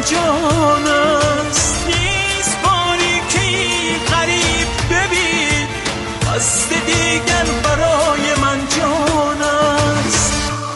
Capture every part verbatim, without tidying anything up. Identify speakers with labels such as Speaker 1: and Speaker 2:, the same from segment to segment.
Speaker 1: جان است. نیست باری که غریب ببین، قصد دیگر برای من جان است.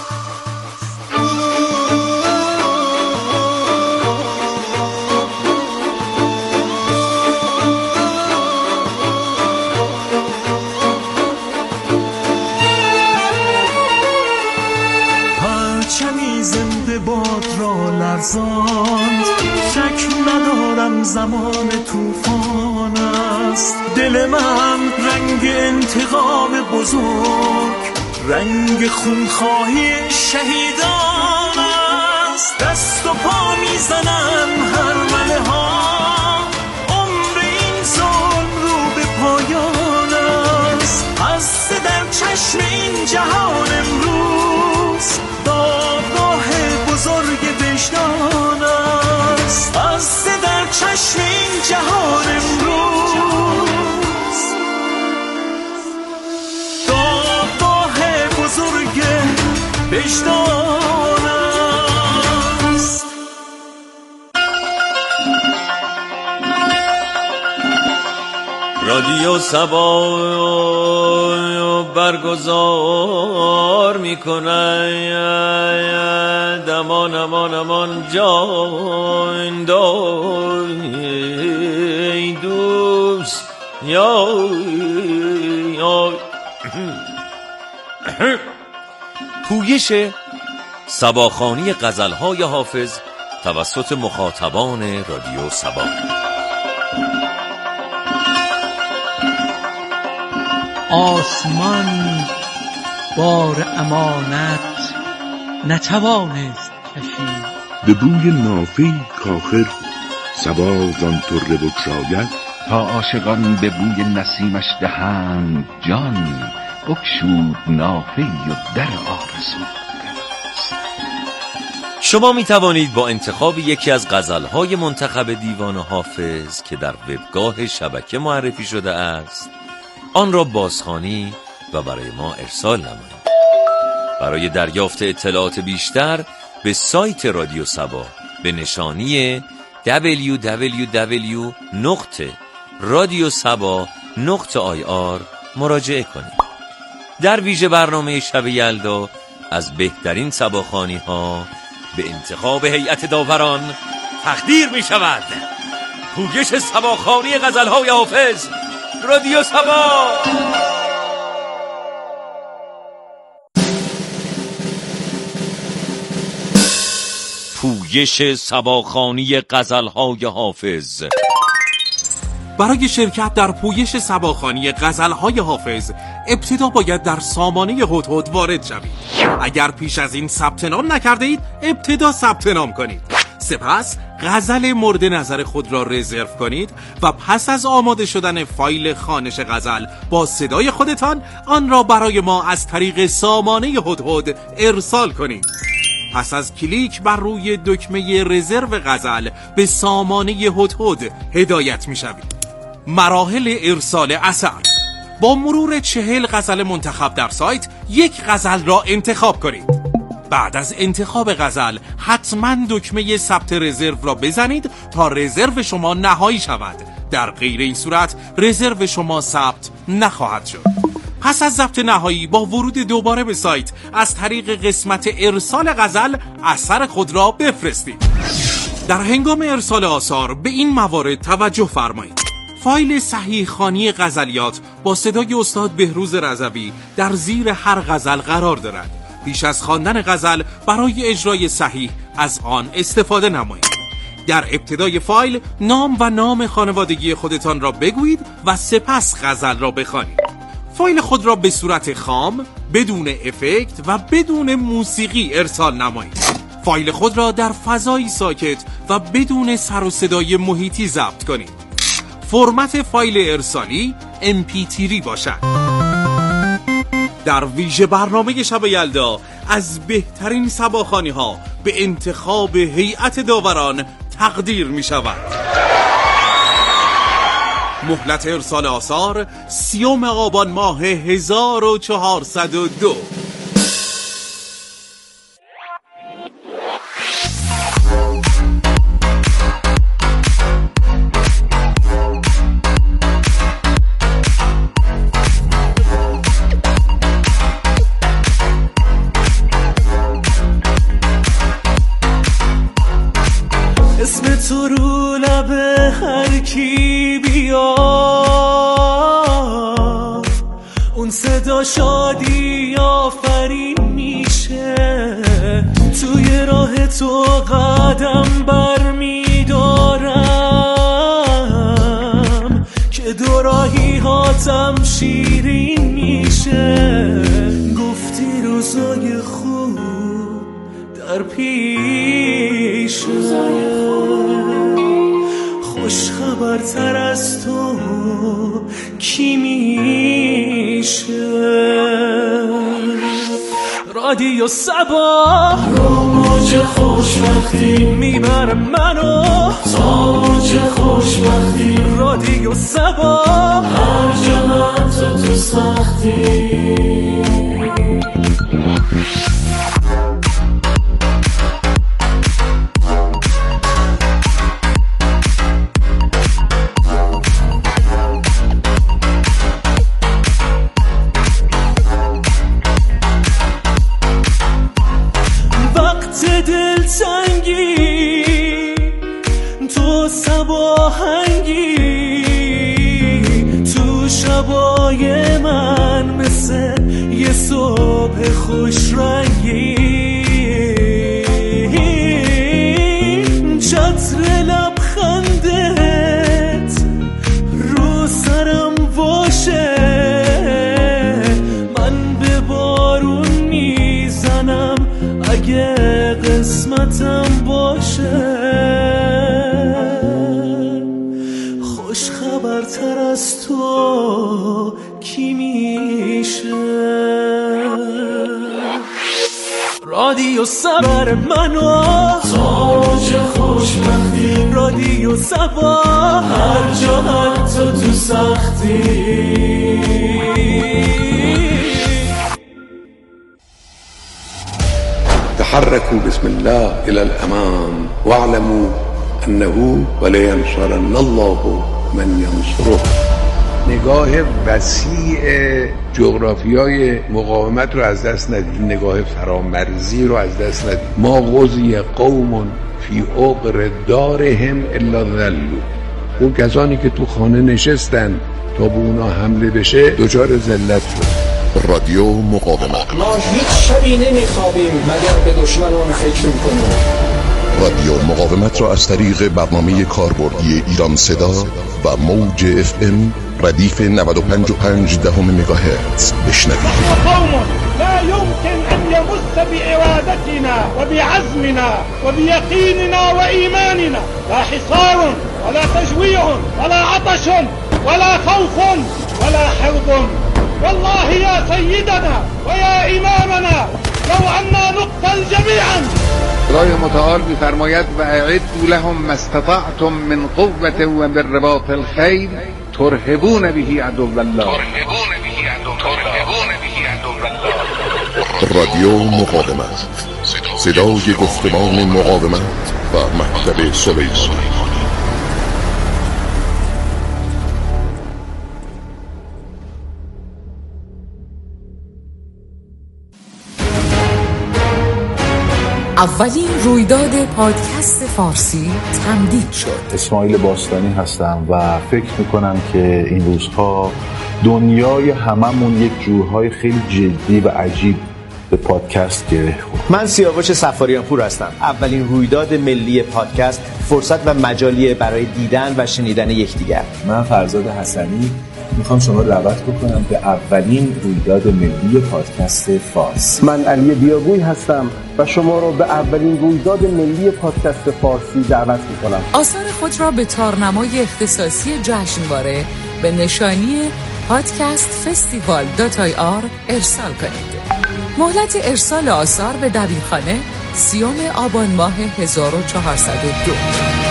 Speaker 1: پرچمی زنده باد را لرزاند، شک ندارم زمان طوفان است. دل من رنگ انتقام بزرگ، رنگ خونخواهی شهیدان است. دست و پا میزنن هر مله ها، عمر این ظلم رو به پایان است. هسته در چشم این جهان امروز، دادگاه بزرگ وجدان است. هسته در چشم این جهان امروز، دادگاه بزرگ وجدان است.
Speaker 2: رادیو سبا برگزار میکنه دمان امان امان جان دای دوست یا یا پویش سباخوانی غزل‌های حافظ توسط مخاطبان رادیو سبا.
Speaker 3: آسمان بار امانت نتوانست کشید،
Speaker 4: به بوی نافه کاخر صبا زان طره بگشاید.
Speaker 5: تا عاشقان به بوی نسیمش دهند جان، بگشود نافه و در آرزو.
Speaker 2: شما می توانید با انتخاب یکی از غزل‌های منتخب دیوان حافظ که در وبگاه شبکه معرفی شده است آن را بازخوانی و برای ما ارسال نمایید. برای دریافت اطلاعات بیشتر به سایت رادیو سبا به نشانی دبلیو دبلیو دبلیو نقطه رادیو سبا نقطه آی آر مراجعه کنید. در ویژه برنامه شب یلدا از بهترین سباخوانی ها به انتخاب هیئت داوران تقدیر می شود. پویش سباخوانی غزل‌های حافظ، رادیو سبا. پویش سباخوانی غزل‌های حافظ.
Speaker 6: برای شرکت در پویش سباخوانی غزل‌های حافظ ابتدا باید در سامانه هدهد وارد شوید. اگر پیش از این ثبت نام نکرده اید ابتدا ثبت نام کنید. سپس غزل مورد نظر خود را رزرو کنید و پس از آماده شدن فایل خوانش غزل با صدای خودتان آن را برای ما از طریق سامانه هدهد ارسال کنید. پس از کلیک بر روی دکمه رزرو غزل به سامانه هدهد هدایت می شوید. مراحل ارسال اثر: با مرور چهل غزل منتخب در سایت یک غزل را انتخاب کنید. بعد از انتخاب غزل حتما دکمه ثبت رزرو را بزنید تا رزرو شما نهایی شود. در غیر این صورت رزرو شما ثبت نخواهد شد. پس از ضبط نهایی با ورود دوباره به سایت از طریق قسمت ارسال غزل اثر خود را بفرستید. در هنگام ارسال آثار به این موارد توجه فرمایید: فایل صحیح خوانی غزلیات با صدای استاد بهروز رضوی در زیر هر غزل قرار دارد. پیش از خواندن غزل برای اجرای صحیح از آن استفاده نمایید. در ابتدای فایل نام و نام خانوادگی خودتان را بگویید و سپس غزل را بخوانید. فایل خود را به صورت خام، بدون افکت و بدون موسیقی ارسال نمایید. فایل خود را در فضایی ساکت و بدون سر و صدای محیطی ضبط کنید. فرمت فایل ارسالی ام پی تری باشد. در ویژه برنامه شب یلدا از بهترین سباخوانی ها به انتخاب هیئت داوران تقدیر می شود. مهلت ارسال آثار سیوم آبان ماه هزار و چهارصد و دو.
Speaker 1: اسم تو رو لب هر کی بیاد اون صدا شادی آفرین میشه. توی راه تو قدم بر میدارم که دو راهی هاتم شیرین میشه. گفتی روزای خوب در پیشه، خوش خبرتر از تو کی میشه؟ رادیو صبا رو موج خوشبختی میبره منو تا اوج خوشبختی. رادیو صبا هر جمعت تو سختی. دلتنگی تو صباهنگی تو شبای من مثل یه صبح خوش رنگی. چتر لبخندت رو سرم باشه، من به بارون میزنم اگه قسمتم باشه. خوش خبرتر از تو کی میشه؟ رادیو صبر منو تاج خوشبختی. رادیو صبا هر جا حتی تو سختی.
Speaker 7: تحركوا بسم الله إلى الأمام واعلموا أنه ولينصرن الله من ينصره. نگاه وسیع جغرافیای مقاومت رو از دست ندید، نگاه فرامرزی رو از دست ندید. ما غزی قوم فی عقر دارهم الا ذلوا. اون کسانی که تو خانه نشستن تا به اونا حمله بشه دچار ذلت شد.
Speaker 8: رادیو مقاومت.
Speaker 9: ما هیچ شبی نمیخوابیم مگر به دشمنان فکر میکنیم.
Speaker 8: رادیو مقاومت را از طریق برنامه کاربردی ایران صدا و موج اف ام ردیف نود و پنج و پنج دهم مگاهرتز بشنوید.
Speaker 10: قوم لا يمكن ان يمس بإرادتنا وبعزمنا وبيقيننا وإيماننا لا حصار ولا تجويع ولا عطش ولا خوف ولا حرب. والله يا سيدنا ويا إمامنا لو أننا نقتل جميعا.
Speaker 11: خدای متعال می‌فرماید و اعدوا لهم ما استطعتم من قوة و بالرباط الخیل ترهبون به عدو الله.
Speaker 8: رادیو مقاومت، صدای گفتمان مقاومت و مکتب سلیمانی.
Speaker 12: اولین رویداد پادکست فارسی تمدید شد.
Speaker 13: اسماعیل باستانی هستم و فکر میکنم که این روزها دنیای هممون یک جورهای خیلی جدی و عجیب به پادکست گره خورد.
Speaker 14: من سیاوش صفاریان پور هستم. اولین رویداد ملی پادکست فرصت و مجالیه برای دیدن و شنیدن یکدیگر.
Speaker 15: من فرزاد حسنی میخوام شما دعوت بکنم به اولین رویداد ملی پادکست فارسی.
Speaker 16: من علی بیاگوی هستم و شما رو به اولین رویداد ملی پادکست فارسی دعوت میکنم.
Speaker 12: آثار خود را به تارنمای اختصاصی جشنواره به نشانی پادکست فستیوال دات آی آر ارسال کنید. مهلت ارسال آثار به دبیرخانه سیوم آبان ماه هزار و چهارصد و دو.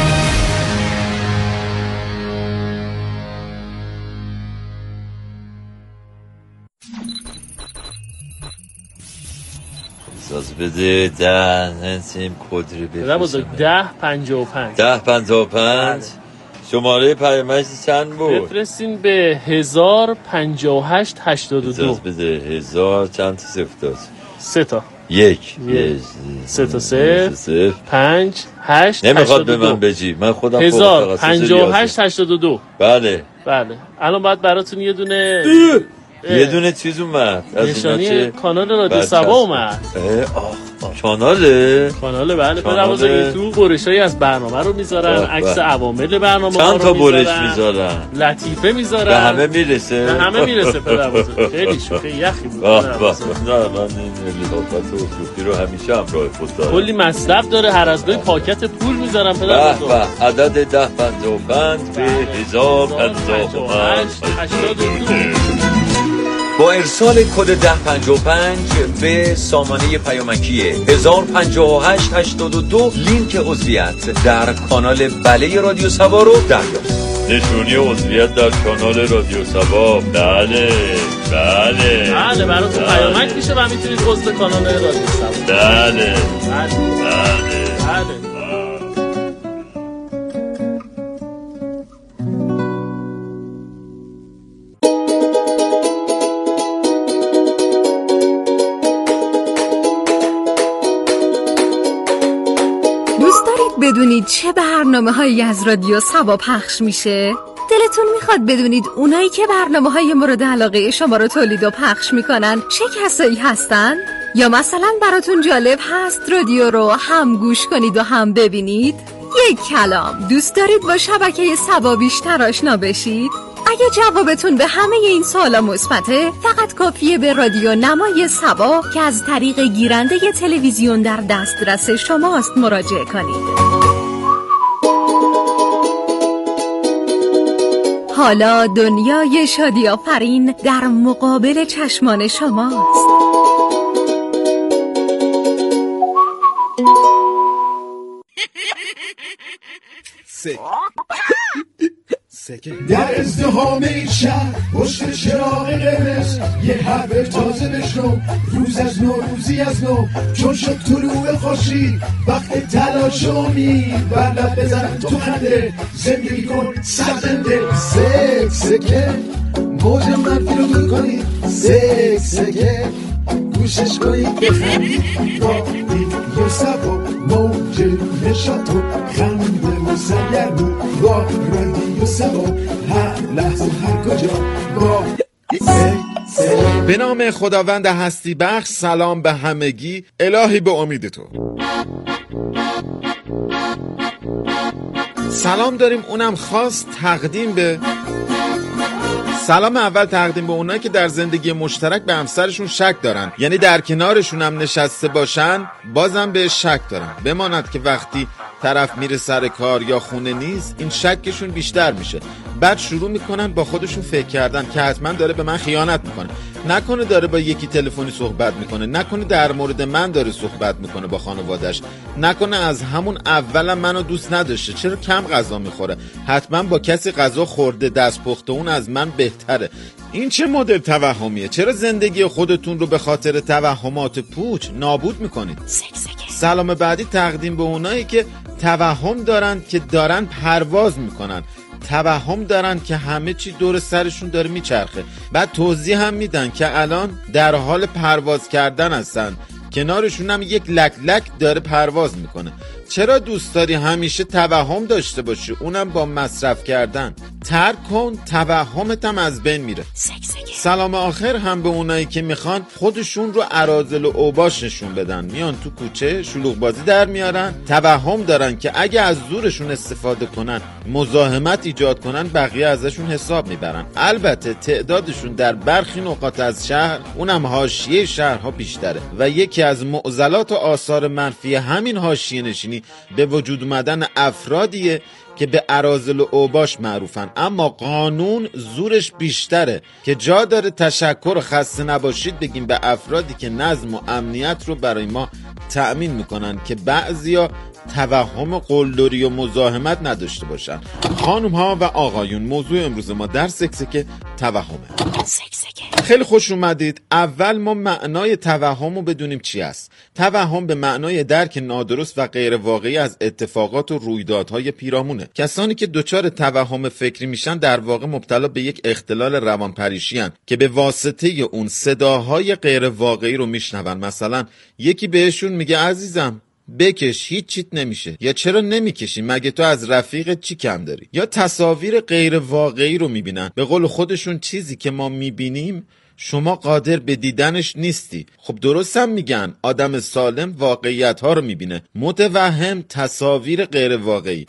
Speaker 2: اجازه بده ده نسیم کد رو بفرستم.
Speaker 17: بزرگ ده پنجاه و پنج
Speaker 2: ده پنجاه و پنج شماره پیامک چند بود؟
Speaker 17: بفرستین به هزار پنجاه و هشت هشتاد و دو.
Speaker 2: اجازه بده هزار چند تا صفر داشت؟
Speaker 17: سه تا
Speaker 2: یک
Speaker 17: سه تا صفر پنج هشت
Speaker 2: نمیخواد به من بجی، من خودم
Speaker 17: هزار پنجاه و هشت هشتاد و دو.
Speaker 2: بله
Speaker 17: بله الان باید براتون یه دونه
Speaker 2: یه دونه چیز اومد
Speaker 17: نشانی کانال رادیو سبا اومد.
Speaker 2: کاناله
Speaker 17: کاناله بله پدر بزرگی تو برشایی از برنامه رو میذارن، عکس عوامل برنامه ها رو
Speaker 2: چند تا برش میذارن،
Speaker 17: لطیفه میذارن،
Speaker 2: به همه میرسه
Speaker 17: به همه میرسه پدر بزرگی. خیلی شوخی یخی بود
Speaker 2: پدر بزرگی. نه من این لطافت و شوخی رو همیشه همراه خود دارم.
Speaker 17: کلی مصرف داره، هر از گاهی پاکت پول میذارن پدر بزرگی.
Speaker 2: عدد ده پنجاه و پنج به هزار پنجاه و پنج
Speaker 17: هشتاد و دو.
Speaker 2: با ارسال کد ده پنجاه و پنج به سامانه پیامکی هزار پنجاه و هشت هشتاد و دو لینک عضویت در کانال بله رادیو سبا رو دریافت. نشونی عضویت در کانال رادیو سبا. بله بله
Speaker 17: بله براتون پیامک میشه و میتونید عضو کانال رادیو سبا.
Speaker 2: بله
Speaker 17: بله
Speaker 2: بله
Speaker 17: بله.
Speaker 18: بدونید چه برنامه هایی از رادیو سبا پخش میشه؟ دلتون میخواد بدونید اونایی که برنامه های مورد علاقه شما رو تولید و پخش میکنن چه کسایی هستن؟ یا مثلا براتون جالب هست رادیو رو هم گوش کنید و هم ببینید؟ یک کلام دوست دارید با شبکه سبا بیشتر آشنا بشید؟ اگه جوابتون به همه این سوالا مثبته، فقط کافیه به رادیو نمای سبا که از طریق گیرنده تلویزیون در دسترس شماست مراجعه کنید. حالا دنیای شادی آفرین در مقابل چشمان شماست.
Speaker 19: سه در ازدهام این شهر پشت چراغ قرمز یه حرف تازه بشنو، روز از نو روزی از نو، چون شد طلوع خورشید وقت تلاش و امید، بر لب بزن تو خنده زندگی کن سرزنده. سک سکه موج منفی رو دور کنید، سک سکه گوشش کنید بخندید با رادیو سبا، موج نشاط و خنده و سرگرم با رادیو سبا، هر لحظه هر کجا با
Speaker 20: به نام خداوند هستی بخش. سلام به همگی، الهی به امید تو. سلام داریم اونم خاص تقدیم به سلام اول تقدیم به اونایی که در زندگی مشترک به همسرشون شک دارن، یعنی در کنارشون هم نشسته باشن بازم به شک دارن. بماند که وقتی طرف میره سر کار یا خونه نیست این شکشون بیشتر میشه، بعد شروع میکنن با خودشون فکر کردن که حتما داره به من خیانت میکنه، نکنه داره با یکی تلفنی صحبت میکنه، نکنه در مورد من داره صحبت میکنه با خانوادش، نکنه از همون اولم منو دوست نداشته، چرا کم غذا میخوره، حتما با کسی غذا خورده، دست پخته اون از من بهتره. این چه مدل توهمیه؟ چرا زندگی خودتون رو به خاطر توهمات پوچ نابود میکنید؟ سلام بعدی تقدیم به اونایی که توهم دارن که دارن پرواز میکنن، توهم دارن که همه چی دور سرشون داره میچرخه، بعد توضیح هم میدن که الان در حال پرواز کردن هستن، کنارشون هم یک لک لک داره پرواز میکنه. چرا دوست داری همیشه توهم داشته باشی، اونم با مصرف کردن؟ ترک کن، توهمت هم از بین میره. سلام آخر هم به اونایی که میخوان خودشون رو اراذل و اوباش نشون بدن، میان تو کوچه شلوغ بازی در میارن، توهم دارن که اگه از زورشون استفاده کنن، مزاحمت ایجاد کنن، بقیه ازشون حساب میبرن. البته تعدادشون در برخی نقاط از شهر، اونم حاشیه شهرها بیشتره و یکی از معضلات و آثار منفی همین حاشیه نشینی به وجود اومدن افرادیه که به اراذل و اوباش معروفن، اما قانون زورش بیشتره که جا داره تشکر و خسته نباشید بگیم به افرادی که نظم و امنیت رو برای ما تأمین میکنن که بعضیا توهم قلدری و مزاحمت نداشته باشن. خانم ها و آقایون، موضوع امروز ما در سکسکه توهمه. سکسکه. خیلی خوش اومدید. اول ما معنای توهم رو بدونیم چی است. توهم به معنای درک نادرست و غیر واقعی از اتفاقات و رویدادهای پیرامونه. کسانی که دچار توهم فکری میشن در واقع مبتلا به یک اختلال روانپریشی ان که به واسطه اون صداهای غیر واقعی رو میشنون. مثلا یکی بهشون میگه عزیزم بکش هیچ چیت نمیشه، یا چرا نمیکشی مگه تو از رفیقت چی کم داری، یا تصاویر غیر واقعی رو میبینن. به قول خودشون چیزی که ما میبینیم شما قادر به دیدنش نیستی. خب درست هم میگن، آدم سالم واقعیت ها رو میبینه، متوهم تصاویر غیر واقعی.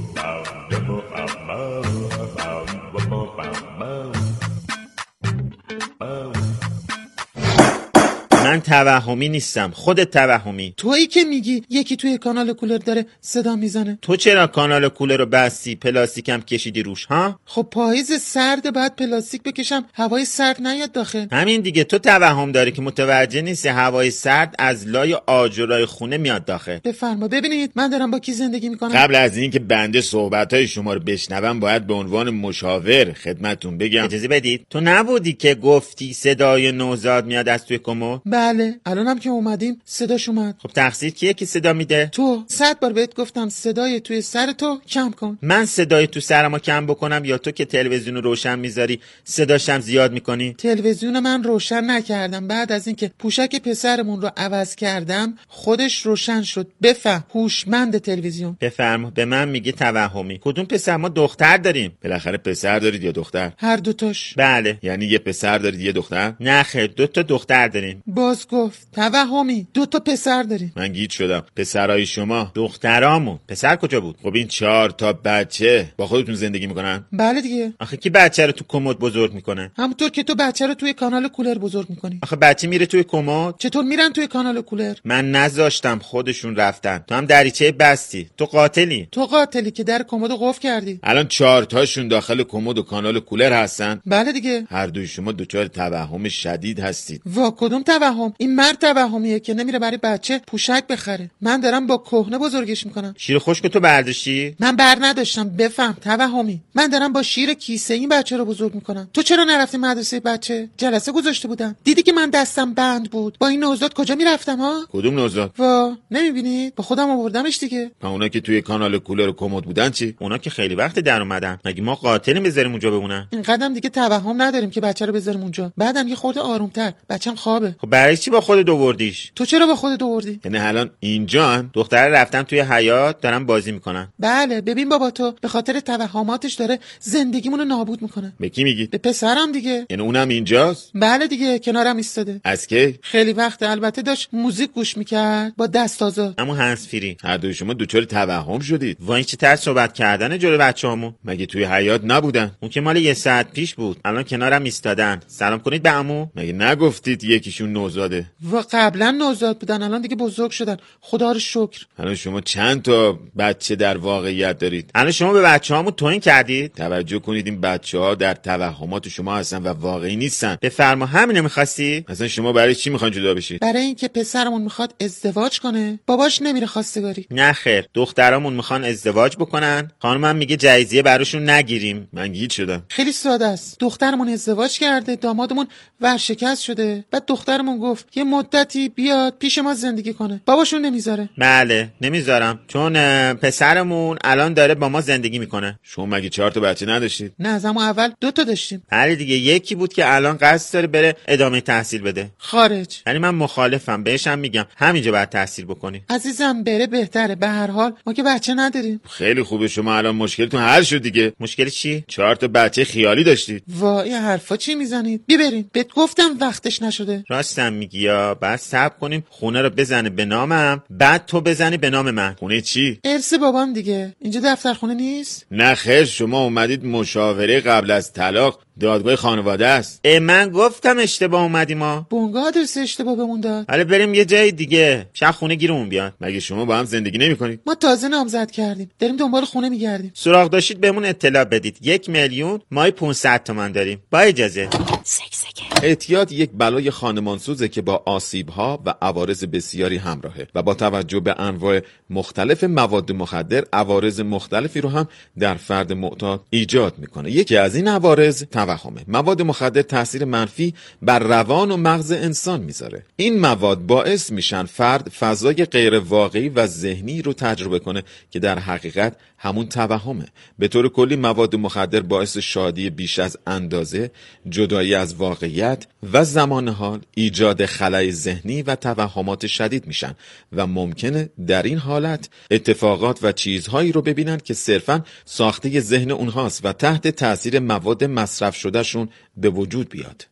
Speaker 20: من توهمی نیستم، خودت توهمی.
Speaker 21: تویی که میگی یکی توی کانال کولر داره صدا میزنه.
Speaker 20: تو چرا کانال کولر رو بستی پلاستیکم کشیدی روش ها؟
Speaker 21: خب پاییز سرده باید پلاستیک بکشم هوای سرد نیاد داخل.
Speaker 20: همین دیگه، تو توهم داری که متوجه نیستی هوای سرد از لای آجرای خونه میاد داخل.
Speaker 21: بفرما. ببینید من دارم با کی زندگی میکنم.
Speaker 20: قبل از اینکه بنده صحبت‌های شما رو بشنوم باید به عنوان مشاور خدمتتون بگم. اجازه بدید. تو نبودی که گفتی صدای نوزاد میاد از توی کمد؟
Speaker 21: بله، الانم که اومدیم صداش اومد.
Speaker 20: خب تقصیر کیه که صدا میده؟
Speaker 21: تو. صد بار بهت گفتم صدای توی سر تو کم کن.
Speaker 20: من صدای تو سرمو کم بکنم یا تو که تلویزیون رو روشن میذاری صداشم زیاد میکنی؟
Speaker 21: تلویزیون من روشن نکردم، بعد از اینکه پوشک پسرمون رو عوض کردم خودش روشن شد. بفهم، هوشمند تلویزیون.
Speaker 20: بفرما. به من میگه توهمی. کدوم پسر؟ ما دختر داریم. بالاخره پسر دارید یا دختر؟
Speaker 21: هر دوتاش.
Speaker 20: بله. یعنی یه پسر دارید یه دختر؟ نه خیر، دو تا دختر داریم.
Speaker 21: باز گفت توهمی، دو تا پسر داریم.
Speaker 20: من گیج شدم. پسرای شما دخترامون. پسر کجا بود؟ خب این چهار تا بچه با خودتون زندگی میکنن؟
Speaker 21: بله دیگه.
Speaker 20: آخه کی بچه رو تو کمد بزرگ میکنه؟
Speaker 21: همونطور که تو بچه رو توی کانال کولر بزرگ میکنی.
Speaker 20: آخه بچه میره توی کمد؟
Speaker 21: چطور میرن توی کانال کولر؟
Speaker 20: من نذاشتم، خودشون رفتن. تو هم دریچه بستی. تو قاتلی.
Speaker 21: تو قاتلی که در کمدو قفل کردی.
Speaker 20: الان چهار تاشون داخل کمد و کانال کولر هستن؟
Speaker 21: بله دیگه.
Speaker 20: هر دوی شما دچار توهم شدید هستید.
Speaker 21: وا کدوم توهم؟ این مرد توهمیه که نمیره برای بچه پوشک بخره. من دارم با کهنه بزرگش میکنم.
Speaker 20: شیر خشک تو برداشتی؟
Speaker 21: من بر نداشتم. بفهم توهمی. من دارم با شیر کیسه این بچه رو بزرگ میکنم. تو چرا نرفتی مدرسه بچه؟ جلسه گذاشته بودم. دیدی که من دستم بند بود. با این نوزاد کجا میرفتم ها؟
Speaker 20: کدوم نوزاد؟
Speaker 21: وا نمیبینید؟ با خودم آوردمش دیگه.
Speaker 20: اونا که توی کانال کولر و کمد بودن چی؟ اونا که خیلی وقت در اومدن. مگه ما قاتل بذاریم اونجا بمونن؟
Speaker 21: این قدم دیگه توهم نداریم که بچه رو بذاریم اونجا. بعدم یه خورده آرومتر. بچه‌م خوابه.
Speaker 20: خب برای چی با خودت آوردیش؟
Speaker 21: تو چرا با خودت آوردی؟
Speaker 20: یعنی الان اینجا دختره رفتن توی حیاط دارن بازی میکنن.
Speaker 21: بله ببین بابا تو به خاطر توهماتش داره زندگیمونو نابود میکنه.
Speaker 20: به کی میگی؟
Speaker 21: به پسرم دیگه.
Speaker 20: یعنی اونم اینجاست؟
Speaker 21: بله دیگه، کنارم ایستاده.
Speaker 20: از کی؟
Speaker 21: خیلی وقته. البته داشت موزیک گوش میکرد با دست تازه.
Speaker 20: اما هنس فری. هر دوی شما دچار توهم شدید. وای چه طرز صحبت کردن جلوی بچه‌هامون. مگه توی حیاط نبودن؟ اون که مال یه ساعت پیش بود. الان کنارم ایستادن. سلام کنید به عمو. مگه نگفتید یکیشون نوزاده؟
Speaker 21: و قبلا نوزاد بودن، الان دیگه بزرگ شدن. خدا رو شکر.
Speaker 20: الان شما چند تا بچه در واقعیت دارید؟ الان شما به بچه‌هامون توهین کردید؟ توجه کنید این بچه‌ها در توهمات شما هستن و واقعی نیستن. بفرما. همینو می‌خواستی؟ اصلا شما برای چی می‌خواید جدا بشید؟
Speaker 21: برای اینکه پسرمون می‌خواد ازدواج کنه، باباش نمیره خواستگاری.
Speaker 20: نه خیر، دخترامون می‌خوان ازدواج بکنن. خانمم میگه جایزیه براشون نگیریم. من گیج شدم.
Speaker 21: خیلی ساده است. دخترمون ازدواج کرده، دامادمون ورشکست شده. بعد دخترمون گفت یه مدتی بیاد پیش ما زندگی کنه. باباشون نمیذاره.
Speaker 20: بله نمیذارم، چون پسرمون الان داره با ما زندگی میکنه. شما مگه چهار تا بچه نداشتید؟
Speaker 21: نه از اما اول دو تا داشتیم.
Speaker 20: بله دیگه، یکی بود که الان قصد داره بره ادامه تحصیل بده
Speaker 21: خارج.
Speaker 20: یعنی من مخالفم، بهشم میگم همینجا باید تحصیل بکنی.
Speaker 21: عزیزم بره بهتره. به هر حال ما که بچه نداریم.
Speaker 20: خیلی خوبه، شما الان مشکلتون حل شد دیگه. مشکل چی؟ چهار تا بچه خیالی داشتید.
Speaker 21: وای حرفا چی میزنید؟ ببرین. بهت گفتم وقتش نشده.
Speaker 20: راستم میگی یا بعد صبر کنیم خونه رو بزنه به نامم، بعد تو بزنی به نام من. خونه چی؟
Speaker 21: ارث بابام دیگه. اینجا دفتر خونه نیست؟
Speaker 20: نه خیر، شما اومدید مشاوره قبل از طلاق، دادگاه خانواده است. من گفتم اشتباه اومدیم ما.
Speaker 21: بونگا آدرس اشتباه بمون داد.
Speaker 20: حالا بریم یه جای دیگه. شب خونه گیرمون بیاد. مگه شما با هم زندگی نمی‌کنید؟
Speaker 21: ما تازه نامزد کردیم. داریم دنبال خونه میگردیم.
Speaker 20: سراغ داشتید بهمون اطلاع بدید. یک میلیون مای پانصد تومن داریم. با اجازه. اعتیاد یک بلای خانمانسوزه که با آسیب‌ها و عوارض بسیاری همراهه و با توجه به انواع مختلف مواد مخدر عوارض مختلفی رو هم در فرد معتاد ایجاد میکنه. یکی از این عوارض توهمه. مواد مخدر تاثیر منفی بر روان و مغز انسان میذاره. این مواد باعث میشن فرد فضای غیر واقعی و ذهنی رو تجربه کنه که در حقیقت همون توهمه. به طور کلی مواد مخدر باعث شادی بیش از اندازه، جدایی از واقعیت و زمان حال، ایجاد خلأ ذهنی و توهمات شدید میشن و ممکنه در این حالت اتفاقات و چیزهایی رو ببینن که صرفاً ساخته ذهن اونهاست و تحت تاثیر مواد مصرف شدهشون به وجود بیاد.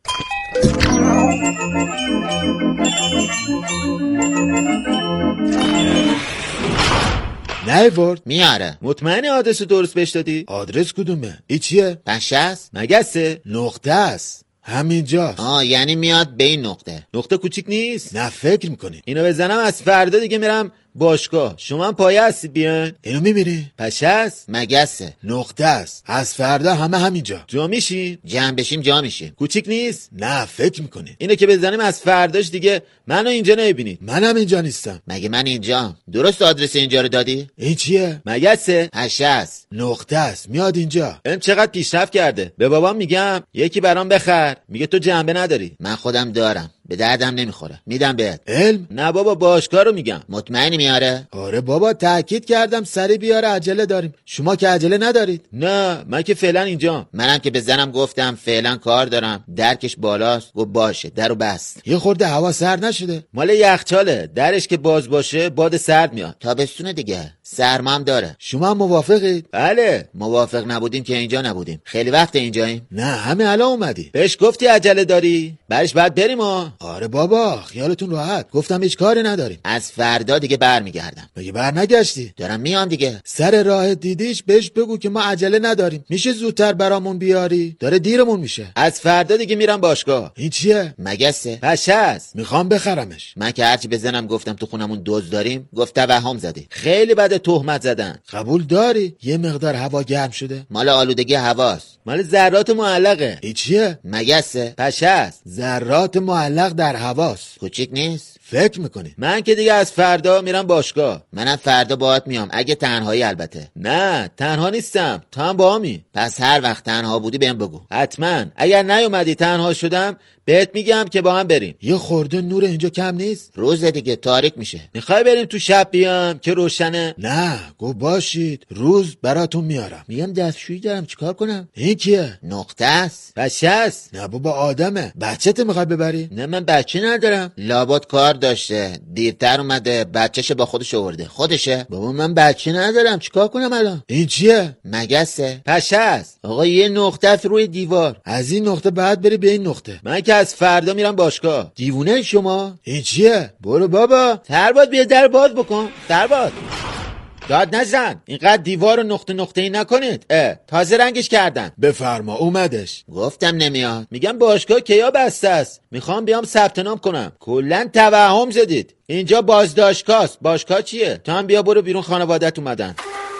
Speaker 3: نیورد میاره. مطمئنی آدرس درست بهش دادی؟ آدرس کدومه؟ ای چیه؟ پشه است؟ مگسه؟ نقطه است. همینجاست. آه یعنی میاد به این نقطه. نقطه کوچیک نیست؟ نه فکر میکنی اینو بزنم از فردا دیگه میرم باشگاه. شما هم پایه هستی بیان؟ اینو میمیری؟ پشه است؟ مگسه؟ نقطه است. از فردا همه همینجا. جا میشین؟ جمع بشیم جا میشیم. کوچیک نیست؟ نه فکر میکنی اینو که بزنیم از فرداش دیگه منو اینجا نمیبینید. منم اینجا نیستم. مگه من اینجام؟ درست آدرس اینجا رو دادی؟ این چیه؟ مگسه؟ پشه است. نقطه است. میاد اینجا. ام چقدر پیشرفت کرده. به بابام میگم یکی برام بخر، میگه تو جنبه نداری. من خودم دارم، به دردم نمیخوره. میدم بهت. علم؟ نه بابا باشگاه رو میگم. مطمئنی میاره؟ آره بابا تاکید کردم سری بیاره، عجله داریم. شما که عجله ندارید؟ نه من که فعلا اینجام. منم که به زنم گفتم فعلا کار دارم، درکش بالاست، گفت باشه، درو بست. یه خورده هوا سرد نشده؟ مال یخچاله، درش که باز باشه باد سرد میاد. تابستونه دیگه، سرما هم داره. شما هم موافقید؟ بله. موافق نبودیم که اینجا نبودیم. خیلی وقت اینجاییم. نه همه الان اومدی. بهش گفتی عجله داری؟ برش بعد بریم ها. آره بابا خیالتون راحت، گفتم هیچ کاری نداریم. از فردا دیگه برمیگردم. مگه بر نگشتی؟ دارم میام دیگه. سر راه دیدیش بهش بگو که ما عجله نداریم، میشه زودتر برامون بیاری؟ داره دیرمون میشه. از فردا دیگه میرم باشگاه. این چیه؟ مگسه؟ پشه است. میخوام بخرمش. من که هرچی بزنم گفتم تو خونمون دزد داریم، گفت توهم زدی. خیلی بده تهمت زدن. قبول داری یه مقدار هوا گرم شده؟ مال آلودگی هواست. مال ذرات معلقه. این چیه؟ مگسه؟ پشه است. ذرات معلق در هواست. کوچیک نیست؟ فکر میکنی؟ من که دیگه از فردا میرم باشگاه. منم فردا باهات میام اگه تنهایی البته. نه تنها نیستم، تو هم باهامی. پس هر وقت تنها بودی بهم بگو. حتما. اگر نیومدی تنها شدم بهت میگم که با هم بریم. یه خورده نور اینجا کم نیست؟ روز دیگه تاریک میشه. میخوای بریم تو شب بیام که روشنه؟ نه گو باشید، روز براتون میارم. میگم دستشویی دارم چیکار کنم؟ این کیه؟ نقطه است. بچه است؟ نه بابا آدمه. بچه تو میخوای ببری؟ نه من بچه ندارم. لابد کار داشته، دیرتر اومده، بچه‌شو با خودش آورده. خودشه؟ بابا من بچه ندارم چیکار کنم الان؟ این چیه؟ مگسه؟ پشه است. آقا یه نقطه است روی دیوار. از این نقطه بعد بری به این نقطه. من که از فردا میرم باشگاه. دیوونه شما؟ این چیه؟ برو بابا. سرباز بیا در باز بکن. سرباز داد نزن، اینقدر دیوار رو نقطه نقطه‌ای نکنید. اه تازه رنگش کردن. بفرما اومدش. گفتم نمیاد. میگم باشگاه کیا بسته است، میخوام بیام ثبت نام کنم. کلا توهم زدید. اینجا بازداشتگاهست. باشگاه چیه؟ تو هم بیا برو بیرون، خانواده‌ت اومدن.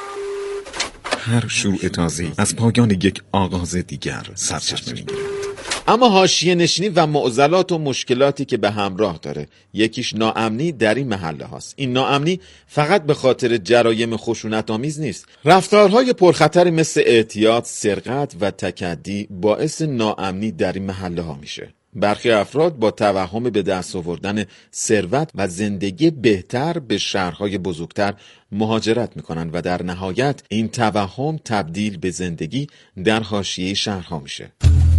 Speaker 20: هر شروع تازه‌ای از پایان یک آغاز دیگر سرچشمه میگیرد. اما حاشیه نشینی و معضلات و مشکلاتی که به همراه داره، یکیش ناامنی در این محله هاست. این ناامنی فقط به خاطر جرایم خشونت آمیز نیست. رفتارهای پرخطر مثل اعتیاد، سرقت و تکدی باعث ناامنی در این محله ها میشه. برخی افراد با توهم به دست آوردن ثروت و زندگی بهتر به شهرهای بزرگتر مهاجرت میکنن و در نهایت این توهم تبدیل به زندگی در حاشیه شهرها میشه.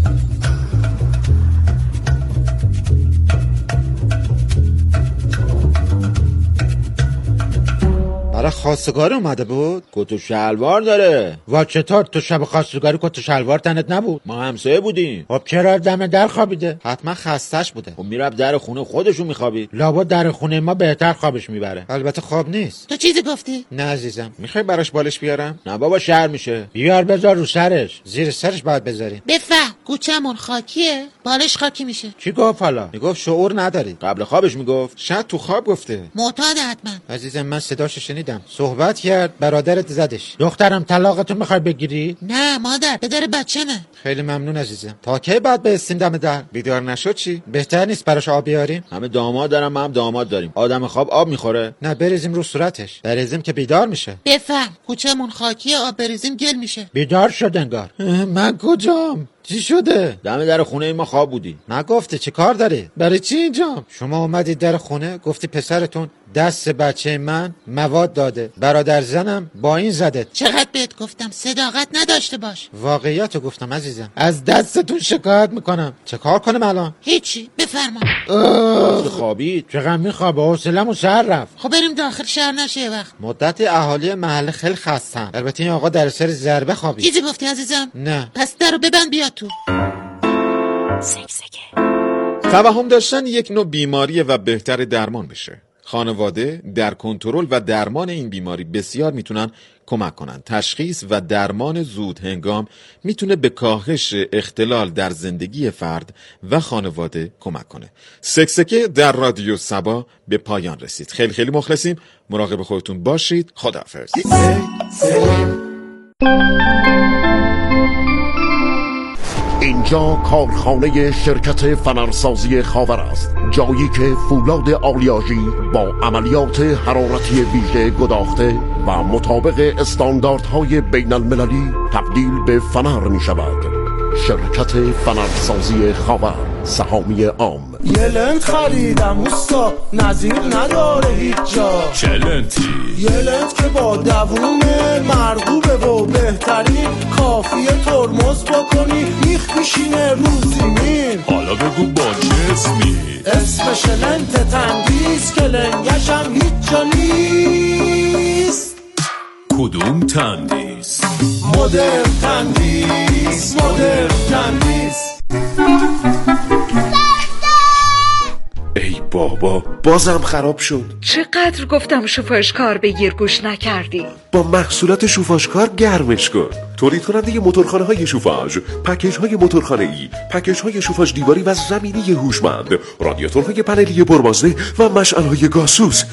Speaker 3: برای خواستگاری اومده بود؟ کت و شلوار داره. وا چطور تو شب خواستگاری کت و شلوار تنت نبود؟
Speaker 20: ما همسایه بودیم.
Speaker 3: خب چرا دم در خوابیده؟
Speaker 20: حتما خستش بوده. خب میرفت در خونه خودشو میخوابید.
Speaker 3: لابد در خونه ما بهتر خوابش میبره. البته خواب نیست.
Speaker 21: تو چیزی گفتی؟
Speaker 3: نه عزیزم.
Speaker 20: میخوای براش بالش بیارم؟
Speaker 3: نه بابا شر میشه. بیار بذار رو سرش. زیر سرش باید بذاریم.
Speaker 21: بفهم. کوچمون خاکیه، بالش خاکی میشه.
Speaker 20: چی گفت حالا؟ میگفت شعور نداری. قبل خوابش میگفت. شاید تو خواب گفته.
Speaker 21: معتاد حتما.
Speaker 3: عزیزم من صداشو شنیدم. صحبت کرد، برادرت زدش. دخترم طلاقتون میخوای بگیری؟
Speaker 21: نه مادر، پدر بچه نه.
Speaker 3: خیلی ممنون عزیزم. تا کی بعد به استین دم در؟
Speaker 20: بیدار نشد چی؟
Speaker 3: بهتر نیست براش آب بیاریم؟
Speaker 20: همه داماد دارم، ما هم داماد داریم. آدم خواب آب میخوره؟
Speaker 3: نه بریزیم رو صورتش. بریزیم که بیدار میشه.
Speaker 21: بفهم، کوچمون خاکیه، آب بریزیم گل میشه.
Speaker 3: بیدار شد انگار. من کجام؟ چی شده؟
Speaker 20: دم در خونه ما خواب بودی.
Speaker 3: نگفته چه کار داری؟
Speaker 20: برای چی اینجام؟
Speaker 3: شما اومدید در خونه گفتی پسرتون دست بچه من مواد داده، برادر زنم با این زده.
Speaker 21: چقدر بهت گفتم صداقت نداشته باش.
Speaker 3: واقعیتو گفتم عزیزم. از دستتون شکایت میکنم. چه کار کنم الان؟
Speaker 21: هیچی، بفرما.
Speaker 20: خوابید.
Speaker 3: چقدر میخوابه؟ حوصله‌مو سر رفت.
Speaker 21: خب بریم داخل شهر نشه وقت.
Speaker 3: مدت اهالی محل خیلی خستن. البته این آقا در سر ضربه خوابید.
Speaker 21: چیزی گفتی عزیزم؟
Speaker 3: نه.
Speaker 21: پس درو ببند بیا تو.
Speaker 18: سکسکه.
Speaker 20: توهم داشتن یک نوع بیماریه و بهتر درمان بشه. خانواده در کنترل و درمان این بیماری بسیار میتونن کمک کنن. تشخیص و درمان زود هنگام میتونه به کاهش اختلال در زندگی فرد و خانواده کمک کنه. سکسکه در رادیو صبا به پایان رسید. خیلی خیلی مخلصیم. مراقب خودتون باشید. خداحافظ.
Speaker 8: اینجا کارخانه شرکت فنرسازی خاور است، جایی که فولاد آلیاژی با عملیات حرارتی ویژه گداخته و مطابق استانداردهای بین المللی تبدیل به فنر می شود. شرکت فنرسازی خاور، سهامی عام.
Speaker 1: یه لنت خریدم اوستا، نظیر نداره هیچ جا.
Speaker 4: چه لنتی؟
Speaker 1: یه لنت که با دووم مرغوبه و بهترین، کافیه ترمز بکنی میخ میشینه روزی مین.
Speaker 4: حالا بگو با چه اسمی؟
Speaker 1: اسمش لنت تندیس که لنگشم هیچ جا نیست.
Speaker 4: کدوم تندیس؟
Speaker 1: مدر تندیس، مدر تندیس.
Speaker 4: ای بابا بازم خراب شد.
Speaker 12: چقدر گفتم شوفاژکار بگیر گوش نکردی.
Speaker 4: با محصولات شوفاژکار گرمش کن. تولید کننده موتورخانه های شوفاژ، پکیج های موتورخانه ای، پکیج های شوفاژ دیواری و زمینی هوشمند، رادیاتورهای پنلی پربازده و مشعل های گازسوز.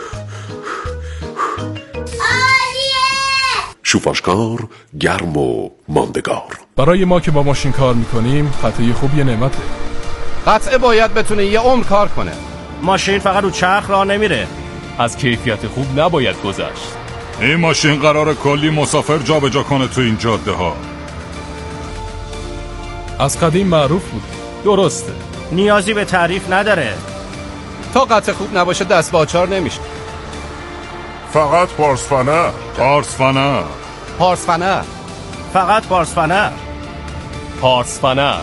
Speaker 4: شوفاژکار گرم و ماندگار.
Speaker 22: برای ما که با ماشین کار میکنیم قطعه خوب یه نعمته.
Speaker 23: قطعه باید بتونه یه عمر کار کنه. ماشین فقط رو چرخ راه نمیره.
Speaker 22: از کیفیت خوب نباید گذشت.
Speaker 4: این ماشین قراره کلی مسافر جابجا کنه تو این جاده ها.
Speaker 22: از قدیم معروف بود. درسته.
Speaker 23: نیازی به تعریف نداره. تا قطعه خوب نباشه دست با آچار نمیشه.
Speaker 4: فقط پارسفنر. پارسفنر.
Speaker 23: پارسفنر. فقط پارسفنر.
Speaker 22: پارسفنر.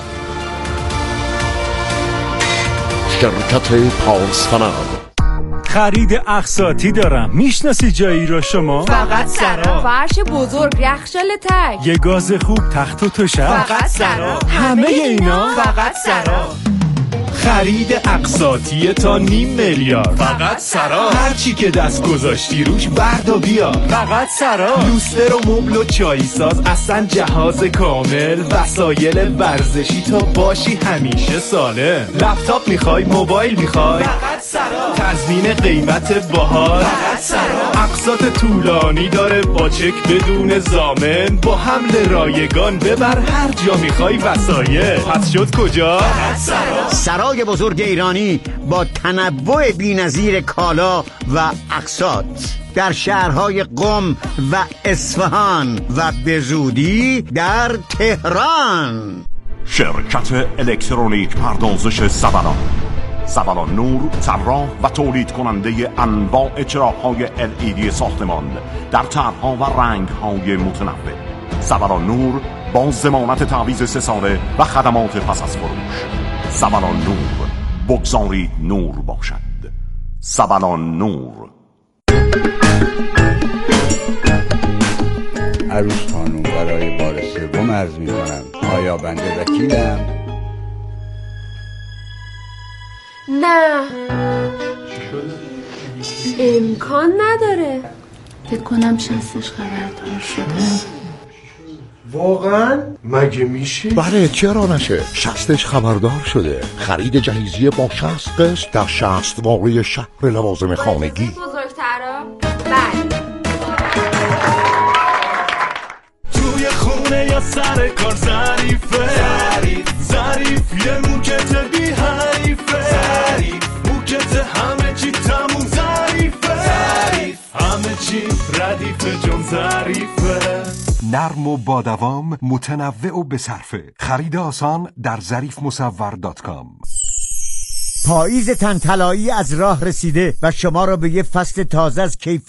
Speaker 8: شرکت پارسفنر.
Speaker 1: خرید اقساطی دارم. میشناسی جایی را شما؟
Speaker 24: فقط سرا. فرش بزرگ، یخچال تک،
Speaker 1: یه گاز خوب، تخت و توشک.
Speaker 24: فقط سرا.
Speaker 1: همه اینا
Speaker 24: فقط سرا.
Speaker 1: خرید اقساطی تا نیم میلیارد.
Speaker 22: فقط سرا.
Speaker 1: هر چی که دست گذاشتی روش بردا بیا. فقط سرا. لوستر و مبل و چای ساز، اصلا جهاز کامل، وسایل ورزشی تا باشی همیشه سالم. لپتاپ میخوای، موبایل میخوای، فقط سرا. تضمین قیمت باحال، فقط سرا. اقساط طولانی داره با چک بدون ضامن، با حمل رایگان ببر هر جا میخوای وسایل. پس شد کجا؟ فقط سرا.
Speaker 25: سرای بزرگ ایرانی با تنوع بی‌نظیر کالا و اقساط در شهرهای قم و اصفهان و به زودی در تهران.
Speaker 26: شرکت الکترونیک پردازش سبلان. سبلان نور، طراح و تولید کننده انواع چراغ‌های ال ای دی ساختمان در طرح‌ها و رنگ‌های متنوع. سبلان نور با ضمانت تعویض سه ساله و خدمات پس از فروش. سبلان نور، بگذارید نور باشد. سبلان نور.
Speaker 27: عروس خانوم برای بار سوم عرض می‌کنم آیا بنده وکیلم؟
Speaker 24: نه امکان نداره.
Speaker 28: فکر کنم شستش خبردار شده.
Speaker 8: واقعا؟ مگه میشه؟
Speaker 5: بله چرا نشه؟ شصتش خبردار شده. خرید جهیزیه با شصت قسط در شصت واقعی شهر لوازم خانگی.
Speaker 24: بزرگترا؟ بله.
Speaker 1: توی خونه یا سر کار ظریفه، ظریف ظریف یه موکت بی حریفه، ظریف موکت همه چی تموم ظریفه، ظریف همه چی ردیفه جون ظریفه.
Speaker 6: نرم و با دوام، متنوع و بصرفه. خرید آسان در ظریف مصور دات کام.
Speaker 25: پاییز تنطلایی از راه رسیده و شما را به یه فصل تازه از کیفیت